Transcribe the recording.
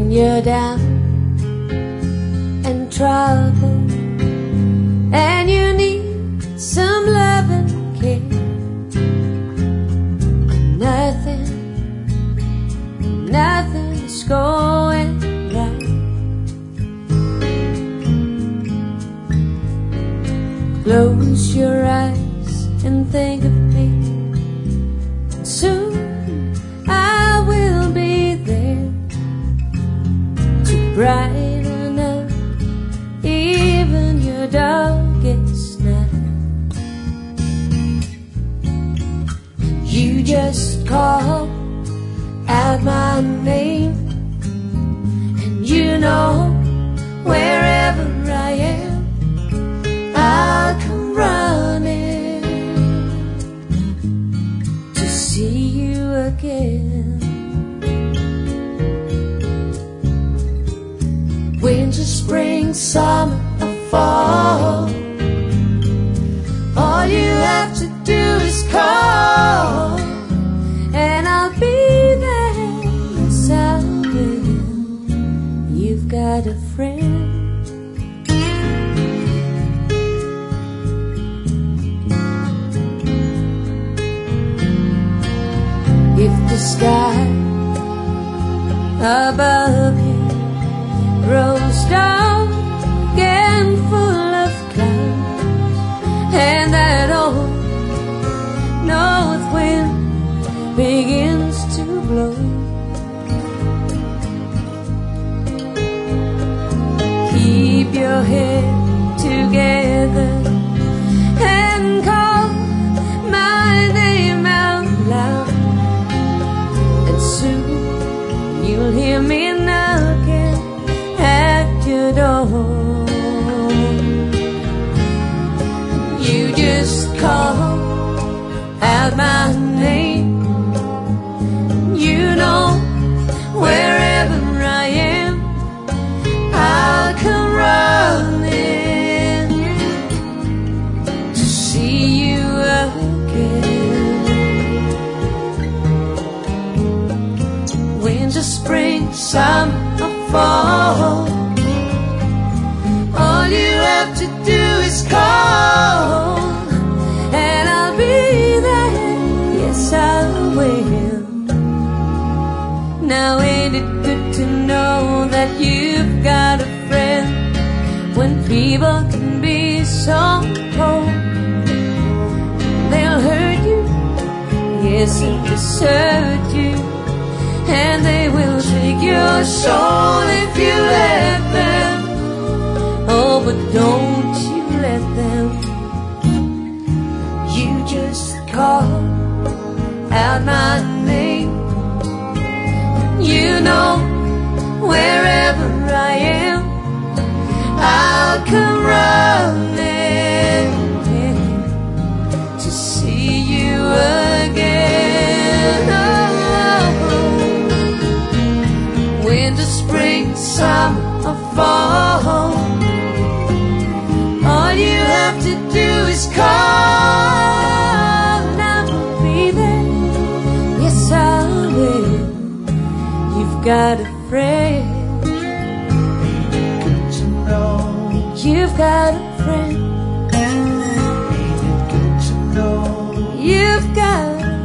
when you're down and trouble and you need some love and care. Nothing's going right. Close your eyes and think of me. Soon I will be there to brighten up even your darkest night. You just call out my name, and you know wherever I am, I'll come running to see you again. Winter, spring, summer, or fall, all you have to do is call, and I'll be there. Yes, I will. You've got a friend. If the sky above you grows dark and full of clouds, and that old north wind begins to blow, keep your head together and call my name out loud, and soon you'll hear me knocking at your door. You just call out my name, you know wherever I am, I'll come running to see you again. Winter, spring, summer, or fall, all you have to do is call, and I'll be there. Yes, I will. Now ain't it good to know that you've got a friend when people can be so cold? They'll hurt you, yes, and desert you, and they will take your soul if you let them. Oh, but don't you let them. You just call out my name, you know wherever I am, I'll come running to see you again. Oh, winter, spring, summer, or fall, all you have to do is call, and I will be there. Yes, I will. You've got a friend. Good to know. You've got a friend. Ain't it good to know? You've got a